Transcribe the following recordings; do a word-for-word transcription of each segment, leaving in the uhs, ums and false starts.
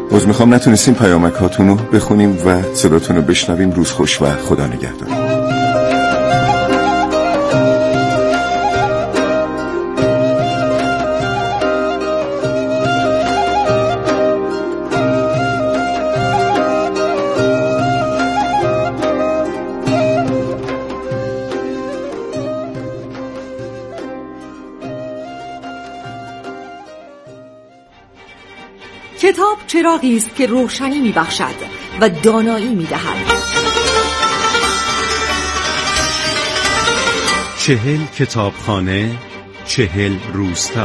باز میخوام نتونستیم پیامکاتون رو بخونیم و صداتون رو بشنویم. روز خوش و خدا نگهدار. کتاب چراغی است که روشنی می‌بخشد و دانایی می‌دهد. چهل کتابخانه، چهل روستا.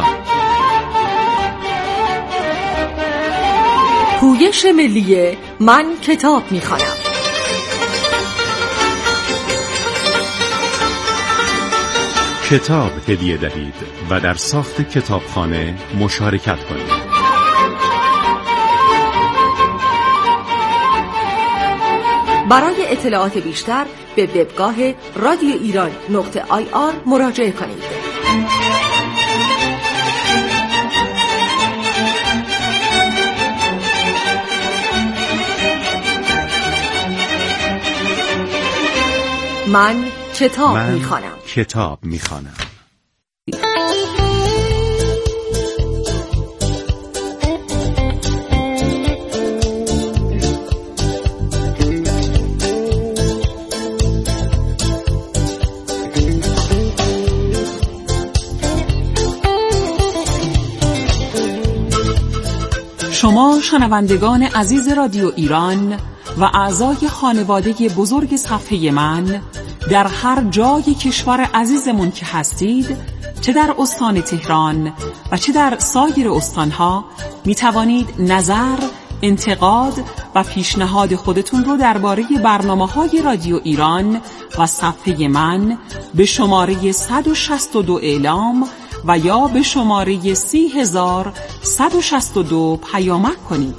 پویش ملی من کتاب می‌خوانم. کتاب هدیه دهید و در ساخت کتابخانه مشارکت کنید. برای اطلاعات بیشتر به وبگاه رادیو ایران نقطه آی آر مراجعه کنید. من کتاب من میخوانم. کتاب میخوانم. شما شنوندگان عزیز رادیو ایران و اعضای خانواده بزرگ صفحه من در هر جای کشور عزیزمون که هستید، چه در استان تهران و چه در سایر استانها، می توانید نظر، انتقاد و پیشنهاد خودتون رو درباره برنامه‌های رادیو ایران و صفحه من به شماره صد و شصت و دو اعلام و یا به شماره سی هزار صد و شصت و دو پیامک کنید.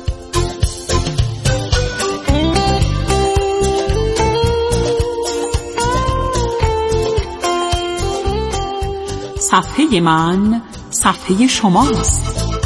صفحه من صفحه شماست.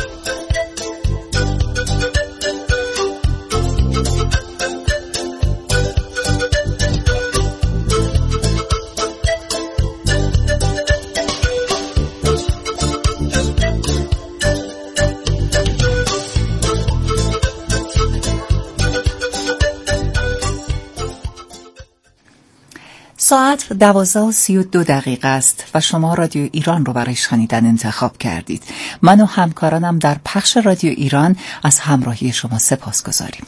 ساعت دوازده و سی و دو دقیقه است و شما رادیو ایران رو برای شنیدن انتخاب کردید. من و همکارانم در پخش رادیو ایران از همراهی شما سپاسگزاریم.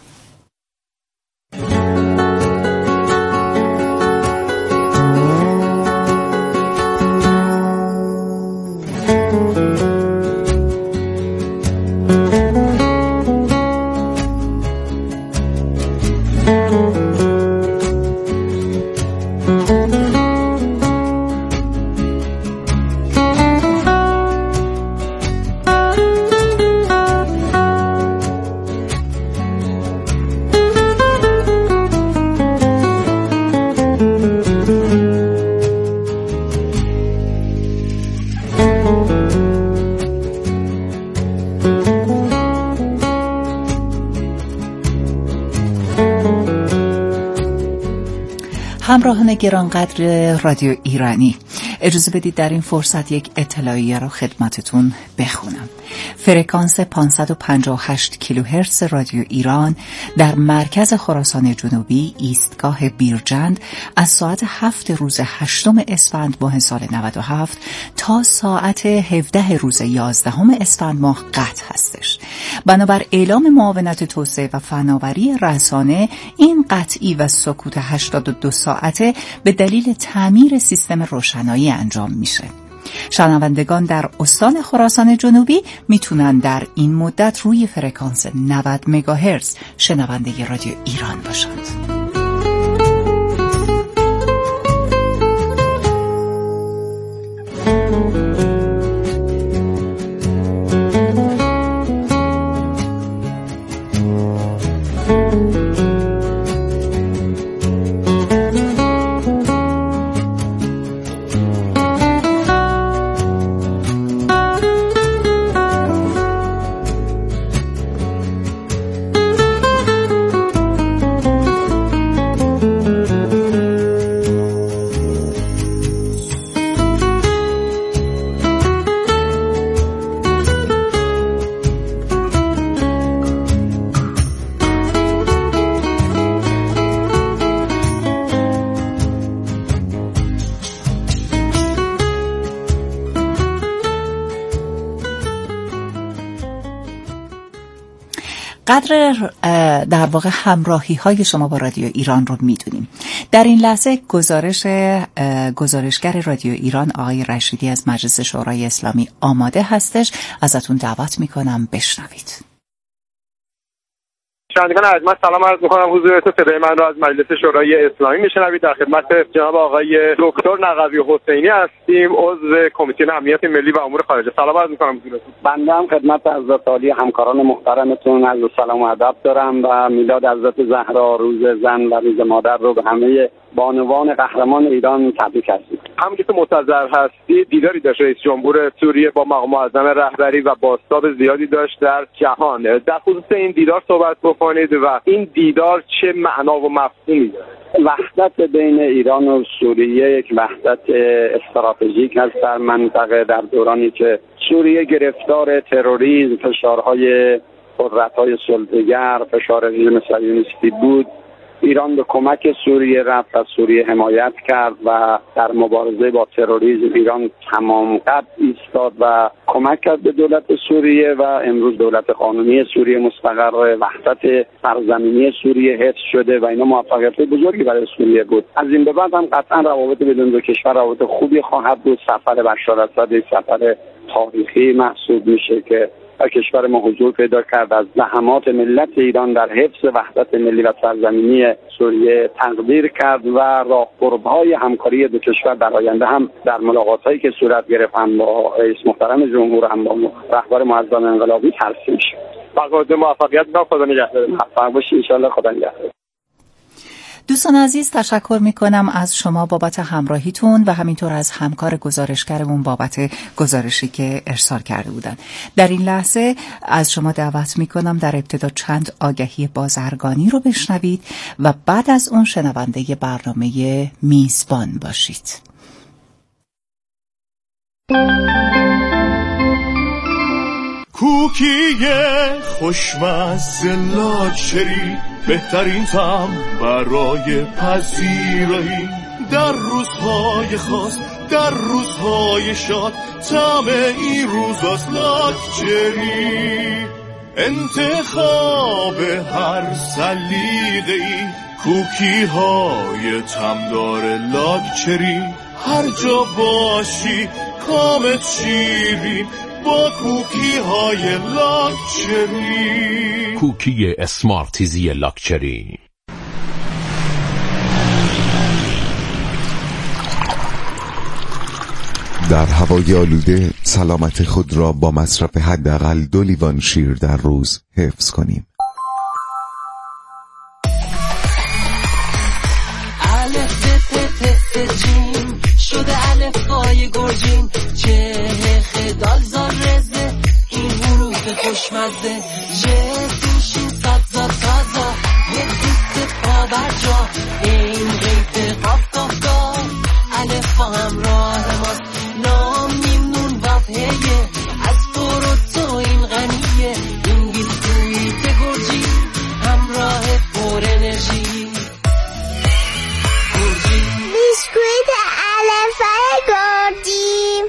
همراهان گرانقدر رادیو ایرانی، اجازه بدید در این فرصت یک اطلاعیه رو خدمتتون بخونم. فرکانس پانصد و پنجاه و هشت کیلوهرتز رادیو ایران در مرکز خراسان جنوبی ایستگاه بیرجند از ساعت هفت روز هشتم اسفند ماه سال نود و هفت تا ساعت هفده روز یازدهم اسفند ماه قطع هستش. بنابر اعلام معاونت توسعه و فناوری رسانه، این قطعی و سکوت هشتاد و دو ساعته به دلیل تعمیر سیستم روشنایی انجام میشه. شنوندگان در استان خراسان جنوبی میتونن در این مدت روی فرکانس نود مگاهرتز شنونده رادیو ایران باشند. قدر در واقع همراهی های شما با رادیو ایران رو میدونیم. در این لحظه گزارش گزارشگر رادیو ایران آقای رشیدی از مجلس شورای اسلامی آماده هستش. ازتون دعوت میکنم بشنوید. شنوندگان ارجمند سلام عرض می‌کنم حضورتون. صدای من را از مجلس شورای اسلامی میشنوید. در خدمت جناب آقای دکتر نقوی حسینی هستیم، عضو کمیسیون امنیت ملی و امور خارجه. سلام عرض می‌کنم حضورتون. بنده هم خدمت حضرت عالی همکاران محترمتون عرض سلام و ادب دارم و میلاد حضرت زهرا، روز زن و روز مادر رو به همه بانوان قهرمان ایران تبریک هستیم. همونجور که مستحضر هستید دیداری داشت رئیس جمهور سوریه با مقام معظم رهبری و بازتاب زیادی داشت در جهان. در خصوص این دیدار صحبت بکنید و این دیدار چه معنا و مفهومی داره؟ وحدت بین ایران و سوریه یک وحدت استراتژیک هست در منطقه، در دورانی که سوریه گرفتار تروریسم، فشارهای قدرت‌های سلطه‌گر، فشار رژیم صهیونیستی بود. ایران به کمک سوریه رفت و سوریه حمایت کرد و در مبارزه با تروریسم ایران تمام قد ایستاد و کمک کرد به دولت سوریه و امروز دولت قانونی سوریه مستقر، وحدت سرزمینی سوریه حفظ شده و اینا موفقیت بزرگی برای سوریه بود. از این به بعد هم قطعا روابط بین دو کشور روابط خوبی خواهد بود. سفر بشار اسد یک سفر تاریخی محسوب میشه که در کشور ما حضور پیدا کرد، از زحمات ملت ایران در حفظ وحدت ملی و سرزمینی سوریه تقدیر کرد و راهبردهای همکاری دو کشور در آینده هم در ملاقات‌هایی که صورت گرفت هم با رئیس محترم جمهور هم با رهبر معظم انقلابی ترسیم شد. با موفقیت می‌خوام. خدا نگهدار. موفق باشید ان شاءالله. خدا نگهدار. دوستان عزیز تشکر میکنم از شما بابت همراهیتون و همینطور از همکار گزارشگرمون بابت گزارشی که ارسال کرده بودن. در این لحظه از شما دعوت میکنم در ابتدا چند آگهی بازرگانی رو بشنوید و بعد از اون شنونده برنامه میزبان باشید. کوکی خوشمزه لاکچری، بهترین طعم برای پذیرایی در روزهای خاص، در روزهای شاد، طعم این روزاست لاکچری. انتخاب هر سلیقه‌ای، کوکی های طعمدار لاکچری. هر جا باشی کامت شیرین با کوکی های لاکچری. کوکی اسمارتیزی لاکچری. در هوای آلوده سلامت خود را با مصرف حداقل دو لیوان شیر در روز حفظ کنیم. شده الفبای گرجین، چه خدال زار رزه این حروف خوشمزه، جسین شین صد زاد تازا یک دوست پا بر جا، این غیب قاف قاف قاف الفا همراه ماست، نام نیم نون وف هیه از برو تو این غنیه، این بیسکویت گرجی همراه پر انرژی. بیسکویت الفای گرجی.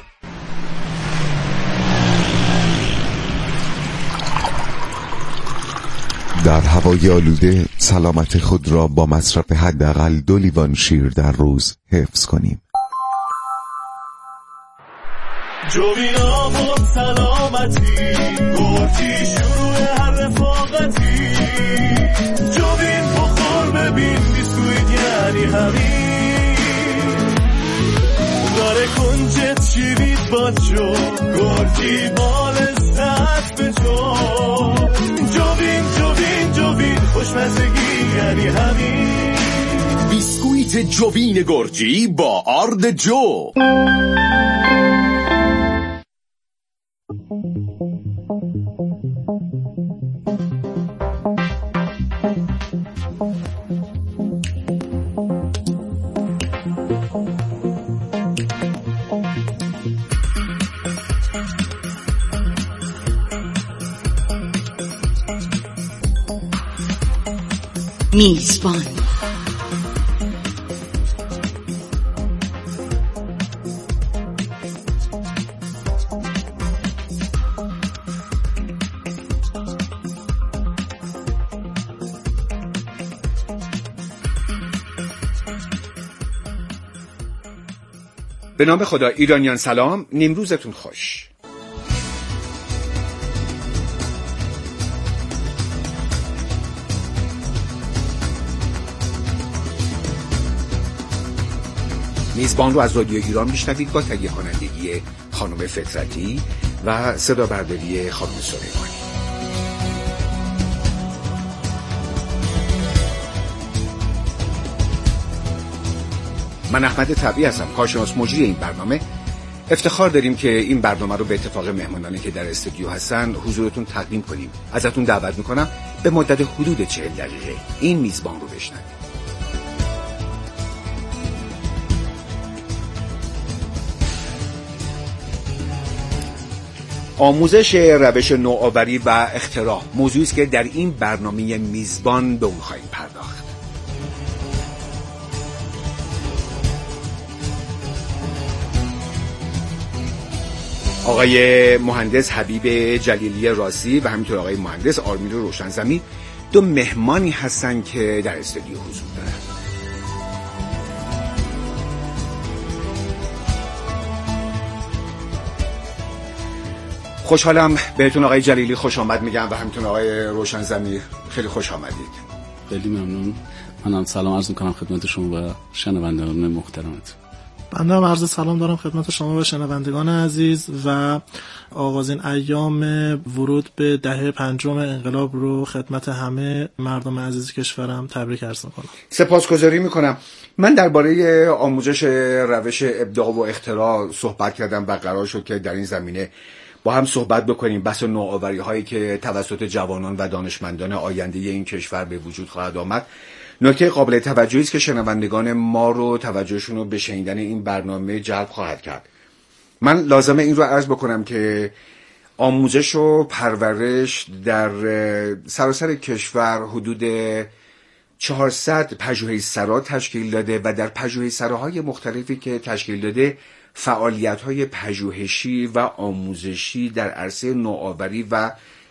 در هوای آلوده سلامت خود را با مصرف حداقل دو لیوان شیر در روز حفظ کنیم. جوینا با سلامتی، گرجی شروع هر رفاقتی. جوین بخور ببین بیسکویت یعنی همین، داره کنجت شیرید با جو، گرجی بال لذت به جو. جوین جوین جوین خوشمزگی یعنی همین، بیسکویت جوین گرجی با آرد جو. میزبان. به نام خدا. ایرانیان سلام، نیمروزتون خوش. میزبان رو از رادیو ایران میشنوید با تهیه کنندگی خانم فطرتی و صدا برداری خانم سلیمانی. من احمد طبیعی هستم، کارشناس مجری این برنامه. افتخار داریم که این برنامه رو به اتفاق مهمانانی که در استودیو هستن حضورتون تقدیم کنیم. ازتون دعوت میکنم به مدت حدود چهل دقیقه این میزبان رو بشنوید. آموزش روش نوآوری و اختراع موضوعی است که در این برنامه میزبان به اون خواهیم پرداخت. آقای مهندس حبیب جلیلی راسی و همینطور آقای مهندس آرمین روشنزمی دو مهمانی هستن که در استودیو حضور دارن. خوشحالم بهتون آقای جلیلی خوش آمد میگم و همینطور آقای روشنزمی خیلی خوش آمدید. خیلی ممنون. منم سلام عرض میکنم خدمت شما و شنوندگان محترمت. بنده هم عرض سلام دارم خدمت شما و شنوندگان عزیز و آغازین ایام ورود به دهه پنجم انقلاب رو خدمت همه مردم عزیز کشورم تبریک عرض میکنم. سپاسگزاری میکنم. من درباره آموزش روش ابداع و اختراع صحبت کردم و قرار شد که در این زمینه با هم صحبت بکنیم. بحث نوآوری هایی که توسط جوانان و دانشمندان آینده این کشور به وجود خواهد آمد. نکته قابل توجهی است که شنوندگان ما رو توجهشون رو به شنیدن این برنامه جلب خواهد کرد. من لازمه این رو عرض بکنم که آموزش و پرورش در سراسر کشور حدود چهارصد پژوهشسرا تشکیل داده و در پژوهشسراهای مختلفی که تشکیل داده فعالیت‌های پژوهشی و آموزشی در عرصه نوآوری و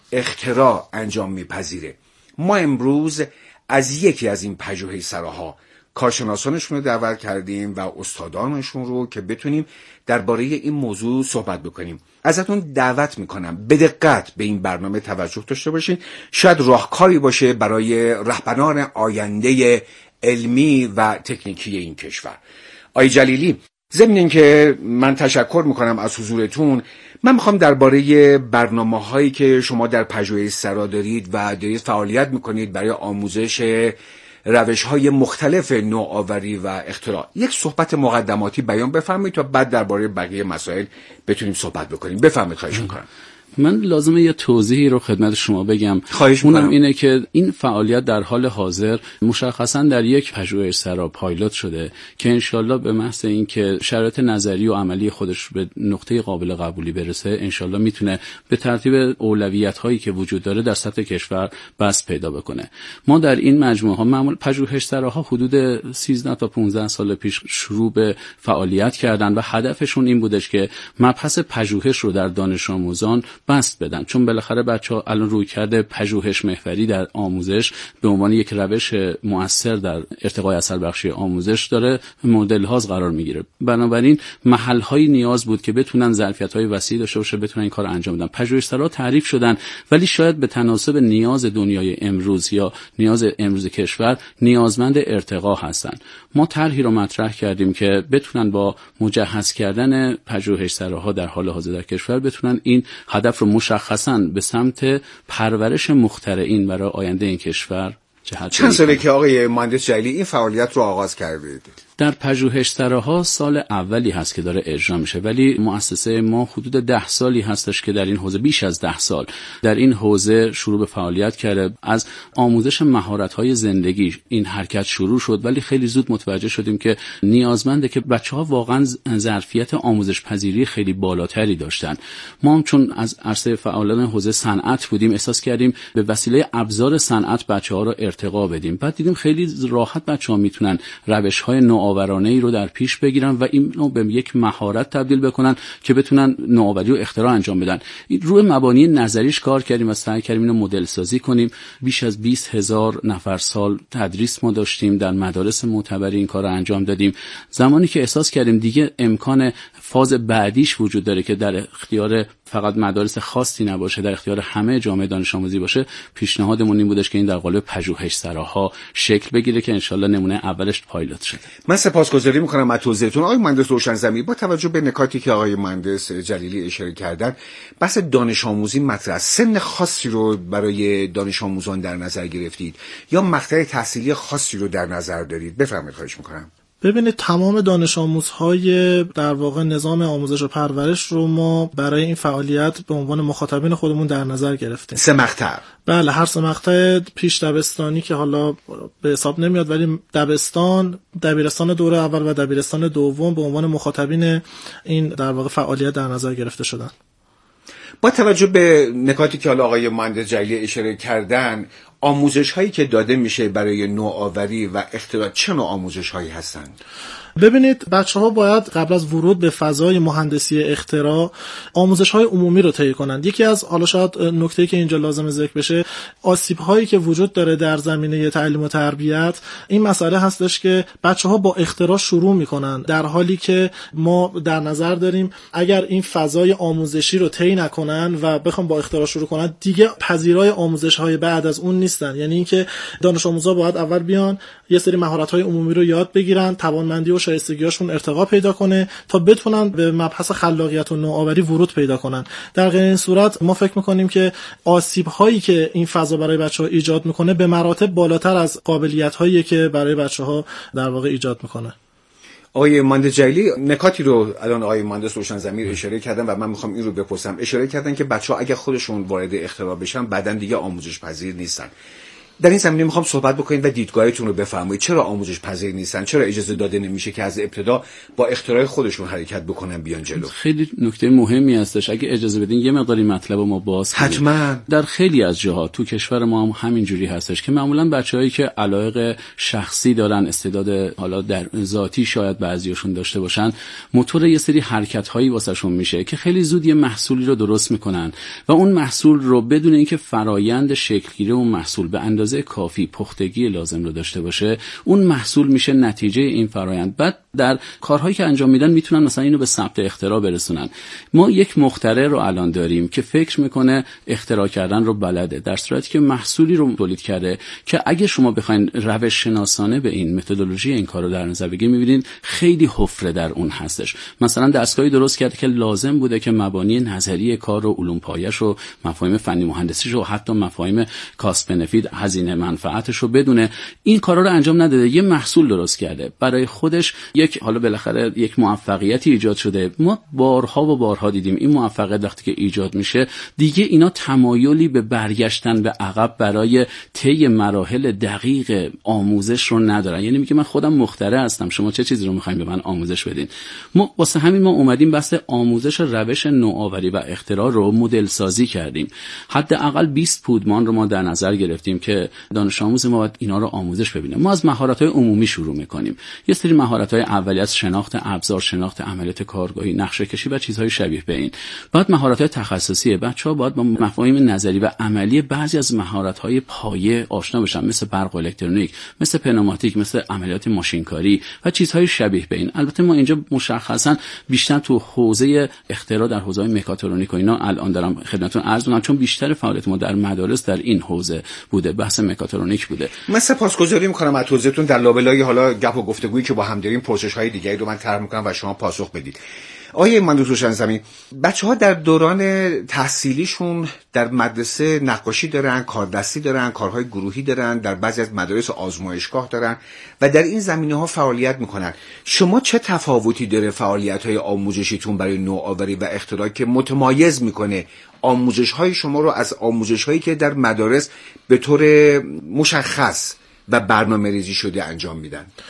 اختراع انجام می‌پذیره. ما امروز از یکی از این پژوهشسراها کارشناسانشون رو دعوت کردیم و استادانشون رو که بتونیم درباره این موضوع صحبت بکنیم. ازتون دعوت میکنم به دقت به این برنامه توجه داشته باشین. شاید راهکاری باشه برای رهبران آینده علمی و تکنیکی این کشور. آقای جلیلی، ضمن اینکه من تشکر میکنم از حضورتون، من میخوام درباره برنامه‌هایی که شما در پژوهشسرا دارید و دارید فعالیت میکنید برای آموزش روش‌های مختلف نوآوری و اختراع یک صحبت مقدماتی بیان بفرمایید تا بعد درباره بقیه مسائل بتونیم صحبت بکنیم. بفرمایید. خواهش میکنم. من لازمه یه توضیحی رو خدمت شما بگم. خواهش اونم میکنم. اینه که این فعالیت در حال حاضر مشخصا در یک پژوهشسرا پایلوت شده که انشالله به محض این که شرایط نظری و عملی خودش به نقطه قابل قبولی برسه انشالله میتونه به ترتیب اولویت هایی که وجود داره در سطح کشور بست پیدا بکنه. ما در این مجموعه ها معمول پژوهشسراها حدود سیزده تا پانزده سال پیش شروع به فعالیت کردن و هدفشون این بودش که مبحث پژوهش رو در دانش آموزان بست بدن، چون بالاخره بچه‌ها الان روی کرده پژوهش محوری در آموزش به عنوان یک روش مؤثر در ارتقای اثر بخشی آموزش داره مورد لحاظ قرار میگیره. بنابراین محل‌های نیاز بود که بتونن ظرفیت‌های وسیع داشته باشه بتونن این کار انجام بدن. پژوهشسرا تعریف شدن ولی شاید به تناسب نیاز دنیای امروز یا نیاز امروز کشور نیازمند ارتقا هستن. ما طرحی رو مطرح کردیم که بتونن با مجهز کردن پژوهشسراها در حال حاضر در کشور بتونن این هدف رو مشخصاً به سمت پرورش مخترعین برای آینده این کشور جهت. چند ساله که آقای مهندس جلیلی این فعالیت رو آغاز کردید؟ در پژوهشسراها سال اولی هست که داره اجرا میشه، ولی مؤسسه ما حدود ده سالی هستش که در این حوزه، بیش از ده سال در این حوزه شروع به فعالیت کرده. از آموزش مهارت‌های زندگی این حرکت شروع شد، ولی خیلی زود متوجه شدیم که نیازمنده که بچه‌ها واقعا ظرفیت آموزش پذیری خیلی بالاتری داشتن. ما هم چون از عرصه فعالان حوزه صنعت بودیم احساس کردیم به وسیله ابزار صنعت بچه‌ها رو ارتقا بدیم. بعد دیدیم خیلی راحت بچه‌ها میتونن روش‌های نو نوآورانه ای رو در پیش بگیرن و اینو به یک مهارت تبدیل بکنن که بتونن نوآوری و اختراع انجام بدن. روی مبانی نظریش کار کردیم و سعی کردیم اینو مدل سازی کنیم. بیش از بیست هزار نفر سال تدریس ما داشتیم، در مدارس معتبری این کار رو انجام دادیم. زمانی که احساس کردیم دیگه امکان فاز بعدیش وجود داره که در اختیار فقط مدارس خاصی نباشه، در اختیار همه جامعه دانش آموزی باشه، پیشنهادمون این بودش که این در قالب پژوهشسراها شکل بگیره که انشالله نمونه اولش پایلوت شده. من سپاسگزاری میکنم از توضیحتون آقای مهندس روشن‌ضمیر. با توجه به نکاتی که آقای مهندس جلیلی اشاره کردن، بحث دانش آموزی مطرح، سن خاصی رو برای دانش آموزان در نظر گرفتید یا مقطع تحصیلی خاصی رو در نظر دارید؟ بفرمایید، خواهش میکنم. ببینید تمام دانش آموزهای در واقع نظام آموزش و پرورش رو ما برای این فعالیت به عنوان مخاطبین خودمون در نظر گرفتیم. سه مقطع. بله، هر سه مقطع پیش دبستانی که حالا به حساب نمیاد، ولی دبستان، دبیرستان دوره اول و دبیرستان دوم به عنوان مخاطبین این در واقع فعالیت در نظر گرفته شدن. با توجه به نکاتی که حالا آقای مهندس جلیلی اشاره کردن، آموزش هایی که داده میشه برای نوآوری و اختراع چه نوع آموزش هایی هستند؟ ببینید بچه ها باید قبل از ورود به فضای مهندسی اختراع آموزش های عمومی رو طی کنند. یکی از حالا شاید نکته‌ای که اینجا لازم ذکر بشه، آسیب هایی که وجود داره در زمینه تعلیم و تربیت، این مسئله هستش که بچه ها با اختراع شروع میکنن، در حالی که ما در نظر داریم اگر این فضای آموزشی رو طی نکنن و بخوام با اختراع شروع کنن، دیگه پذیرای آموزش های بعد از اون نیستن. یعنی اینکه دانش آموزا باید اول بیان یه سری مهارت های عمومی رو یاد بگیرن، توانمندی و شایستگیاشون ارتقا پیدا کنه تا بتونن به مبحث خلاقیت و نوآوری ورود پیدا کنن. در غیر این صورت ما فکر میکنیم که آسیب هایی که این فضا برای بچه‌ها ایجاد میکنه به مراتب بالاتر از قابلیت هایی که برای بچه‌ها در واقع ایجاد میکنه. آقای مهندس جلیلی نکاتی رو الان آقای مهندس روشن‌ضمیر اشاره کردن و من میخوام این رو بپرسم. اشاره کردن که بچه‌ها اگه خودشون وارد اختراع بشن بعدن دیگه آموزش پذیر نیستن. در این زمینه میخوام صحبت بکنید و دیدگاهتون رو بفرمایید. چرا آموزش پذیر نیستن؟ چرا اجازه داده نمیشه که از ابتدا با اختراع خودشون حرکت بکنن بیان جلو؟ خیلی نکته مهمی هستش. اگه اجازه بدین یه مقداری مطلب ما باز کنیم. حتما. در خیلی از جاها تو کشور ما هم همین جوری هستش که معمولا بچه‌هایی که علایق شخصی دارن، استعداد حالا در ذاتی شاید بعضیاشون داشته باشن، موتور یه سری حرکت‌هایی واسهشون میشه که خیلی زود یه محصولی رو درست میکنن و اون محصول رو بدون اینکه فرایند شکل‌گیری اون محصول به اندازه کافی پختگی لازم رو داشته باشه، اون محصول میشه نتیجه این فرایند. بعد در کارهایی که انجام میدن میتونن مثلا اینو به ثبت اختراع برسونن. ما یک مخترع رو الان داریم که فکر میکنه اختراع کردن رو بلده، در صورتی که محصولی رو تولید کرده که اگه شما بخواید روش شناسانه به این متدولوژی این کارو در نظر بگیرید، میبینید خیلی حفره در اون هستش. مثلا دستگاهی درست کرده که لازم بوده که مبانی نظری کار رو، علوم پایش رو، مفاهیم فنی مهندسیش رو، حتی مفاهیم کاست بنفیت، هزینه منفعتش رو بدونه، این کارا رو انجام نداده. یه محصول درست کرده برای خودش، یک حالا بالاخره یک موفقیتی ایجاد شده. ما بارها و بارها دیدیم این موفقیت وقتی که ایجاد میشه دیگه اینا تمایلی به برگشتن به عقب برای طی مراحل دقیق آموزش رو ندارن. یعنی میگه من خودم مخترع هستم، شما چه چیزی رو میخواین به من آموزش بدین؟ ما واسه همین ما اومدیم بحث آموزش روش نوآوری و اختراع رو مدل سازی کردیم. حداقل بیست پودمان رو ما در نظر گرفتیم که دانش آموز ما باید اینا رو آموزش ببینه. ما از مهارت‌های عمومی شروع می‌کنیم. یه سری مهارت‌های اولیه از شناخت ابزار، شناخت عملیات کارگاهی، نقشه‌کشی و چیزهای شبیه به این. بعد مهارت‌های تخصصی، بچه‌ها باید با مفاهیم نظری و عملی بعضی از مهارت‌های پایه آشنا بشن، مثل برق و الکترونیک، مثل پنوماتیک، مثل عملیات ماشینکاری و چیزهای شبیه به این. البته ما اینجا مشخصاً بیشتر تو حوزه اختراع در حوزه مکاترونیک و اینا الان دارم خدمتتون عرض می‌کنم، چون بیشتر فعالیت ما در مدارس در این حوزه بوده، بحث مکاترونیک بوده. من سپاسگزاری می‌کنم از توضیحتون. در لابلای حالا گپ و گفتگویی که با هم داریم پرسش‌های دیگری رو من طرح می‌کنم و شما پاسخ بدید. آقای مهندس روشن‌ضمیر، بچه‌ها در دوران تحصیلیشون در مدرسه نقاشی دارن، کاردستی دارن، کارهای گروهی دارن، در بعضی از مدارس آزمایشگاه دارن و در این زمینه‌ها فعالیت می‌کنن. شما چه تفاوتی داره فعالیت‌های آموزشیتون برای نوآوری و اختراع که متمایز می‌کنه آموزش‌های شما رو از آموزش‌هایی که در مدارس به طور مشخص و برنامه‌ریزی شده انجام میدن؟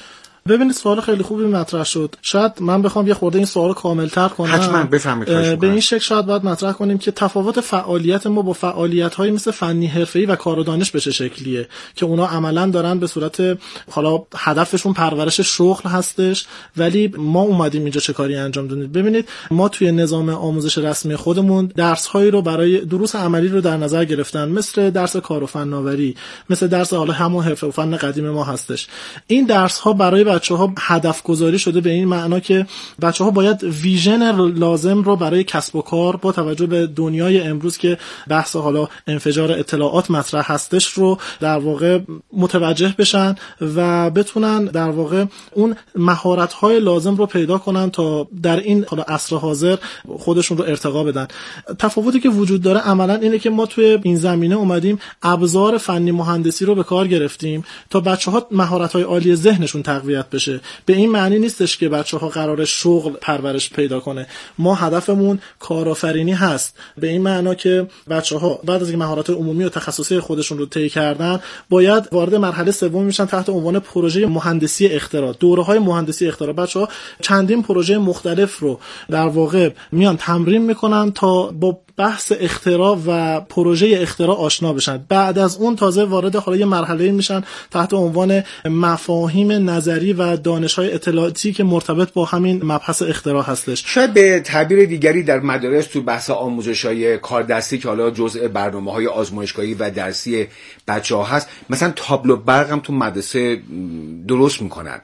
ببینید سوال خیلی خوبی مطرح شد. شاید من بخوام یه خورده این سوال کامل‌تر کنم. حتما بفهمید. به این شکل شاید باید مطرح کنیم که تفاوت فعالیت ما با فعالیت‌های مثل فنی حرفه‌ای و کار و دانش به چه شکلیه که اونا عملاً دارن به صورت حالا هدفشون پرورش شغل هستش، ولی ما اومدیم اینجا چه کاری انجام بدیم. ببینید ما توی نظام آموزش رسمی خودمون درس‌هایی رو برای دروس عملی رو در نظر گرفتن، مثل درس کار و فناوری، مثل درس حالا همون حرفه و فن قدیم ما هستش. این درس‌ها برای بچه‌ها هدف گذاری شده به این معنا که بچه‌ها باید ویژن لازم رو برای کسب و کار با توجه به دنیای امروز که بحث حالا انفجار اطلاعات مطرح هستش رو در واقع متوجه بشن و بتونن در واقع اون مهارت‌های لازم رو پیدا کنن تا در این حالا عصر حاضر خودشون رو ارتقا بدن. تفاوتی که وجود داره عملاً اینه که ما توی این زمینه اومدیم ابزار فنی مهندسی رو به کار گرفتیم تا بچه‌ها مهارت‌های عالی ذهنشون تقویت بشه. به این معنی نیستش که بچه‌ها قراره شغل پرورش پیدا کنه. ما هدفمون کارآفرینی هست. به این معنا که بچه‌ها بعد از اینکه مهارت‌های عمومی و تخصصی خودشون رو طی کردن، باید وارد مرحله سوم میشن تحت عنوان پروژه مهندسی اختراع. دوره‌های مهندسی اختراع بچه‌ها چندین پروژه مختلف رو در واقع میان تمرین میکنن تا با بحث اختراع و پروژه اختراع آشنا بشن. بعد از اون تازه وارد حالا یه مرحله میشن تحت عنوان مفاهیم نظری و دانش‌های اطلاعاتی که مرتبط با همین مبحث اختراع هستش. شاید به تعبیر دیگری در مدارس تو بحث آموزش‌های کاردستی که حالا جزء برنامه‌های آزمایشگاهی و درسی بچه‌ها هست، مثلا تابلو برق هم تو مدرسه درست میکنن،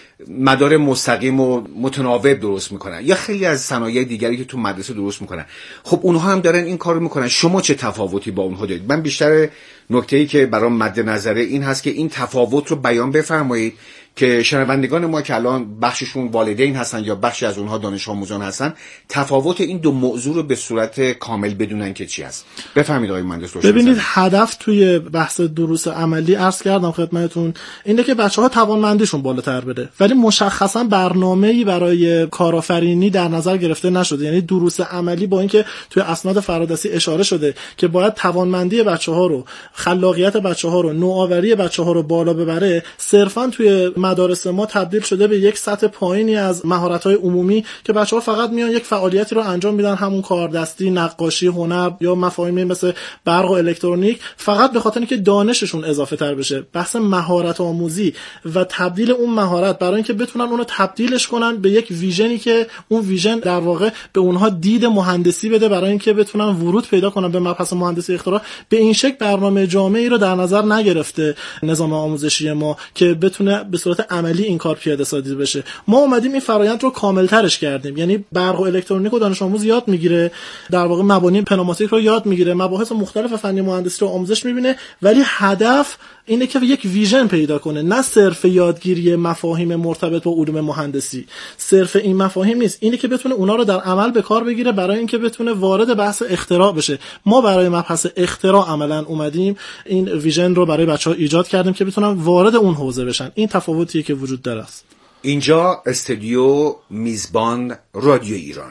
مدار مستقیم و متناوب درست میکنن، یا خیلی از صنایع دیگری که تو مدرسه درست میکنن. خب اونها هم دارن این کارو میکنن. شما چه تفاوتی با اونها دارید؟ من بیشتر نکته‌ای که برام مد نظره این هست که این تفاوت رو بیان بفرمایید که شنوندگان ما که الان بخششون والدین هستن یا بخشی از اونها دانش آموزان هستن، تفاوت این دو موضوع رو به صورت کامل بدونن که چی است. بفهمید آقای مهندس. ببینید هدف توی بحث دروس عملی عرض کردم خدمتتون اینه که بچه‌ها توانمندیشون بالاتر بره، ولی مشخصا برنامه‌ای برای کارآفرینی در نظر گرفته نشده. یعنی دروس عملی با اینکه توی اسناد فرادستی اشاره شده که باید توانمندی بچه‌ها رو، خلاقیت بچه‌ها رو، نوآوری بچه‌ها رو بالا ببره، صرفاً توی مدارس ما تبدیل شده به یک سطح پایینی از مهارت‌های عمومی که بچه‌ها فقط میان یک فعالیتی رو انجام میدن، همون کاردستی، نقاشی، هنر یا مفاهیمی مثل برق و الکترونیک، فقط به خاطر اینکه دانششون اضافه تر بشه. بحث مهارت آموزی و تبدیل اون مهارت برای اینکه بتونن اونو تبدیلش کنن به یک ویژنی که اون ویژن در واقع به اونها دید مهندسی بده، برای اینکه بتونن ورود پیدا کنن به مبحث مهندسی اختراع، به این شکل برنامه جامعی رو در نظر نگرفته نظام آموزشی ما که بتونه به صورت عملی این کار پیاده سازی بشه. ما اومدیم این فرآیند رو کامل ترش کردیم. یعنی برق و الکترونیک و دانش آموز یاد میگیره، در واقع مبانی پنوماتیک رو یاد میگیره، مباحث مختلف فنی مهندسی رو آموزش میبینه، ولی هدف اینه که یک ویژن پیدا کنه، نه صرف یادگیری مفاهیم مرتبط با علوم مهندسی. صرف این مفاهیم نیست، اینه که بتونه اونا رو در عمل به کار بگیره برای اینکه بتونه وارد بحث اختراع بشه. ما برای مبحث اختراع عملاً اومدیم این ویژن رو برای بچه‌ها ایجاد کردیم که بتونن وارد اون حوزه بشن. این تفاوتیه که وجود داره است. اینجا استودیو میزبان رادیو ایران.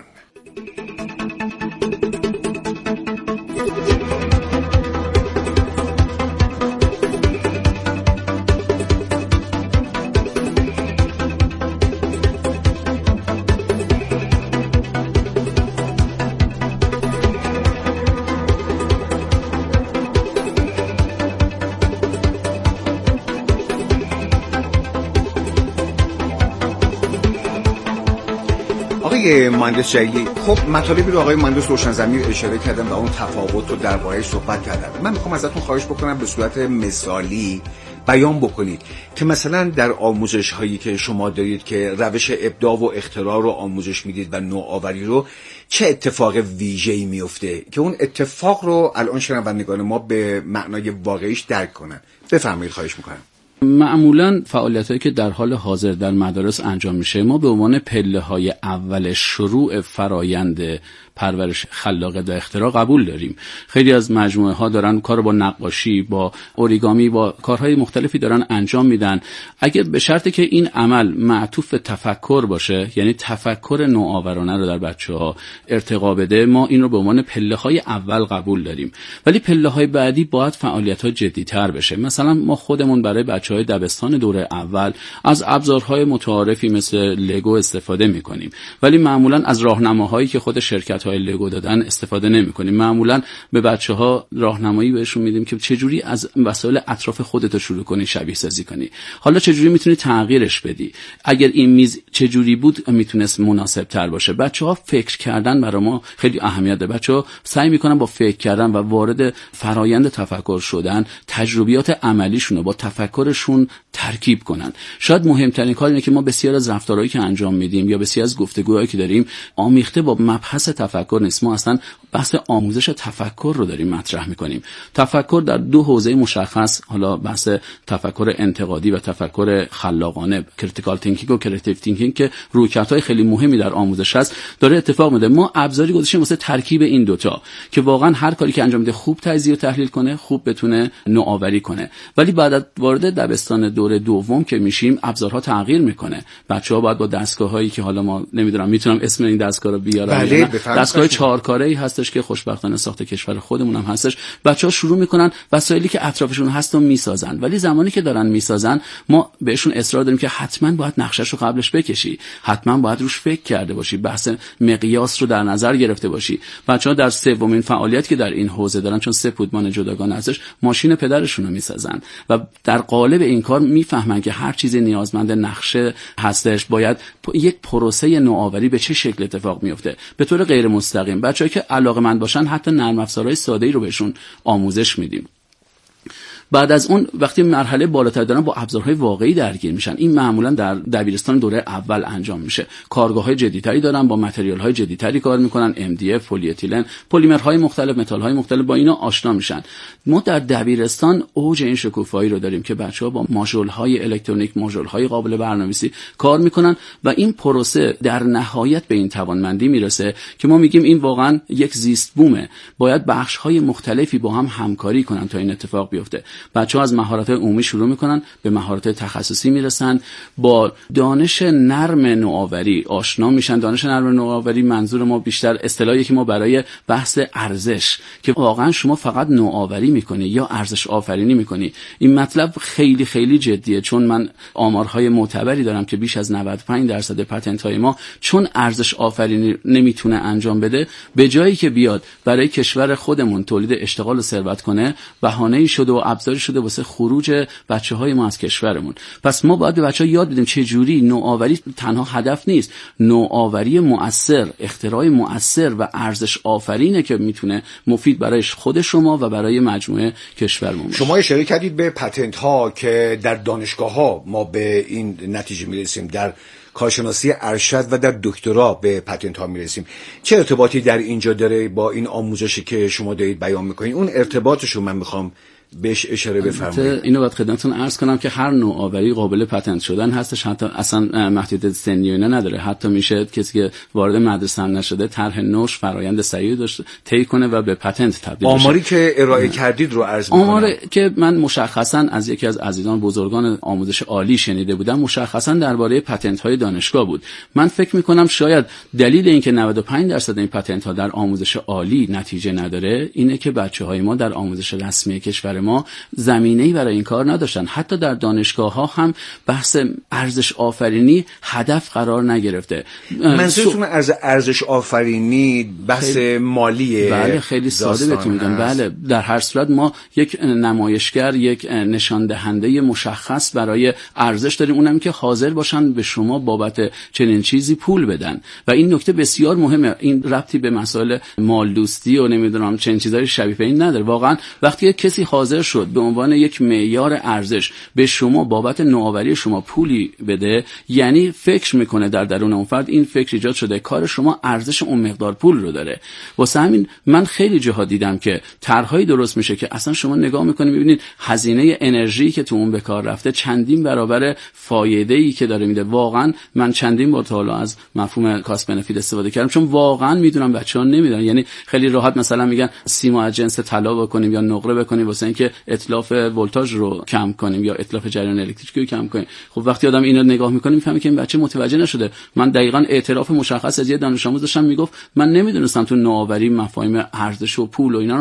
آقای مهندس جلیلی، خب مطالبی رو آقای مهندس روشن‌ضمیر اشاره کردن و اون تفاوت رو درباره‌اش صحبت کردن. من میخوام ازتون خواهش بکنم به صورت مثالی بیان بکنید که مثلا در آموزش هایی که شما دارید که روش ابداع و اختراع رو آموزش میدید و نوآوری رو، چه اتفاق ویژه‌ای میفته که اون اتفاق رو الان شنوندگان ما به معنای واقعیش درک کنن. بفرمایید، خواهش میکنم. معمولا فعالیتایی که در حال حاضر در مدارس انجام میشه، ما به عنوان پله‌های اول شروع فرایند پرورش خلاقیت و اختراع قبول داریم. خیلی از مجموعه ها دارن کار با نقاشی، با اوریگامی، با کارهای مختلفی دارن انجام میدن. اگه به شرطی که این عمل معطوف به تفکر باشه، یعنی تفکر نوآورانه رو در بچه‌ها ارتقا بده، ما این رو به عنوان پله‌های اول قبول داریم. ولی پله‌های بعدی باید فعالیت‌ها جدی‌تر بشه. مثلا ما خودمون برای بچه‌های دبستان دوره اول از ابزارهای متعارفی مثل لگو استفاده می‌کنیم، ولی معمولاً از راهنماهایی که خود شرکت‌های لگو دادن استفاده نمی‌کنیم. معمولاً به بچه‌ها راهنمایی بهشون میدیم که چجوری از وسایل اطراف خودت شروع کنی شبیه سازی کنی. حالا چجوری میتونی تغییرش بدی؟ اگر این میز چجوری بود میتونست مناسب تر باشه. بچه‌ها فکر کردن برای ما خیلی اهمیت داره. بچه‌ها سعی میکنن با فکر کردن و وارد فرایند تفکر شدن تجربیات عملیشون رو با تفکرشون ترکیب کنن. شاید مهمترین کار اینه که ما بسیار از رفتارهایی که انجام میدیم یا بسیار از گفتگوهایی که داریم آمیخته با مبحث تفکر نیست. ما اصلا بحث آموزش تفکر رو داریم مطرح میکنیم. تفکر در دو حوزه مشخص، حالا بحث تفکر انتقادی و تفکر خلاقانه، کریتیکال تینکینگ و کریتیو تینکینگ که رویکردهای خیلی مهمی در آموزش هست، داره اتفاق میفته. ما ابزاری گذاشتیم واسه ترکیب این دوتا که واقعا هر کاری که انجام میده خوب تجزیه و تحلیل کنه، خوب بتونه نوآوری کنه. ولی بعد از وارد دبستان دوره دوم که میشیم ابزارها تغییر میکنه. بچه‌ها باید با دستگاه‌هایی که حالا ما نمیدونم میتونم اسم این دستگاه رو بیارم، بله، دستگاه چهارکاره‌ای هستش که خوشبختانه ساخت کشور خودمون هم هستش. بچه‌ها شروع میکنن وسایلی که اطرافشون هست رو میسازن، ولی زمانی که دارن میسازن ما بهشون اصرار داریم که حتما باید نقشه‌ش رو قبلش بکشی، حتما باید روش فکر کرده باشی، بحث مقیاس رو در نظر گرفته باشی. بچه‌ها در سومین فعالیت که در این حوزه دارن، چون سه پودمان جداگانه هستش، ماشین پدرشون رو میسازن و در قالب این کار میفهمن که هر چیزی نیازمند نقشه هستش، باید یک پروسه نوآوری به چه شکل اتفاق میفته به طور غیر مستقیم. بچه‌ها که علاقه‌مند باشن حتی نرم افزارهای ساده‌ای رو بهشون آموزش میدیم. بعد از اون وقتی مرحله بالاتر دارن با ابزارهای واقعی درگیر میشن. این معمولا در دبیرستان دوره اول انجام میشه. کارگاه‌های جدیدتری دارن، با متریال‌های جدیدتری کار میکنن، ام دی اف، پلی اتیلن، پلیمرهای مختلف، متال‌های مختلف، با اینا آشنا میشن. ما در دبیرستان اوج این شکوفایی رو داریم که بچه‌ها با ماژول‌های الکترونیک، ماژول‌های قابل برنامه‌نویسی کار میکنن و این پروسه در نهایت به این توانمندی میرسه که ما میگیم این واقعا یک زیست بومه. باید بخش‌های مختلفی با هم همکاری کنن تا این اتفاق بیفته. بچه‌ها از مهارت‌های عمومی شروع می‌کنن، به مهارت‌های تخصصی میرسن، با دانش نرم نوآوری آشنا میشن. دانش نرم نوآوری منظور ما بیشتر اصطلاحی که ما برای بحث ارزش، که واقعا شما فقط نوآوری می‌کنی یا ارزش آفرینی می‌کنی. این مطلب خیلی خیلی جدیه، چون من آمارهای معتبری دارم که بیش از نود و پنج درصد پتنت‌های ما چون ارزش آفرینی نمیتونه انجام بده، به جایی که بیاد برای کشور خودمون تولید اشتغال و ثروت کنه، بهانه‌ای شده و ابزاری شده واسه خروج بچه‌های ما از کشورمون. پس ما باید به بچه‌ها یاد بدیم چه جوری نوآوری تنها هدف نیست، نوآوری مؤثر، اختراع مؤثر و ارزش آفرینه که میتونه مفید برای خود شما و برای مجموعه کشورمون باشه. شما اشاره کردید به پتنت ها که در دانشگاه ها ما به این نتیجه میرسیم، در کارشناسی ارشد و در دکترا به پتنت ها میرسیم. چه ارتباطی در اینجا داره با این آموزشی که شما دارید بیان میکنید؟ اون ارتباطشو من میخوام بهش اشاره بفرمایید. اینو باید خدمتتون عرض کنم که هر نوآوری قابل پتنت شدن هستش، حتی اصلا محدودیت سنی اینا نداره. حتی میشه کسی که وارد مدرسه هم نشده طرح نوش فرآیند صحیح داشته طی کنه و به پتنت تبدیل بشه. آماری که ارائه کردید رو عرض می‌کنم. آماری که من مشخصا از یکی از عزیزان بزرگان آموزش عالی شنیده بودم، مشخصا درباره پتنت های دانشگاه بود. من فکر می‌کنم شاید دلیل اینکه نود و پنج درصد این پتنت ها در آموزش عالی نتیجه نداره اینه که بچه‌های ما در آموزش رسمی کشور ما زمینه‌ای برای این کار نداشتن. حتی در دانشگاه‌ها هم بحث ارزش آفرینی هدف قرار نگرفته. منظورتون از ارزش آفرینی بحث خیلی مالیه؟ بله، خیلی ساده بهتون میگم. بله، در هر صورت ما یک نمایشگر، یک نشان دهنده مشخص برای ارزش داریم، اونم که حاضر باشن به شما بابت چنین چیزی پول بدن. و این نکته بسیار مهمه. این ربطی به مسائل مال دوستی و نمیدونم چنین چیزای شبیه این نداره. واقعا وقتی کسی حاضر حاضر شد به عنوان یک معیار ارزش به شما بابت نوآوری شما پولی بده، یعنی فکر میکنه در درون اون فرد این فکر ایجاد شده کار شما ارزش اون مقدار پول رو داره. واسه همین من خیلی جاها دیدم که طرحهای درست میشه که اصلا شما نگاه میکنید میبینید هزینه انرژی که تو اون به کار رفته چندین برابر فایده‌ای که داره میده. واقعا من چندین بار تا حالا از مفهوم کاست بنفیت استفاده کردم، چون واقعا میدونم بچه‌ها نمیدونن. یعنی خیلی راحت مثلا میگن سیما از جنس طلا بکنیم یا نقره بکنیم واسه اینکه اتلاف ولتاژ رو کم کنیم یا اتلاف جریان الکتریکی رو کم کنیم. خب وقتی آدم اینو نگاه میکنه میفهمه که این بچه متوجه نشده. من دقیقاً اعتراف مشخص از یه دانش آموز داشتم میگفت من نمیدونستم تو نوآوری مفاهیم ارزش و پول و اینا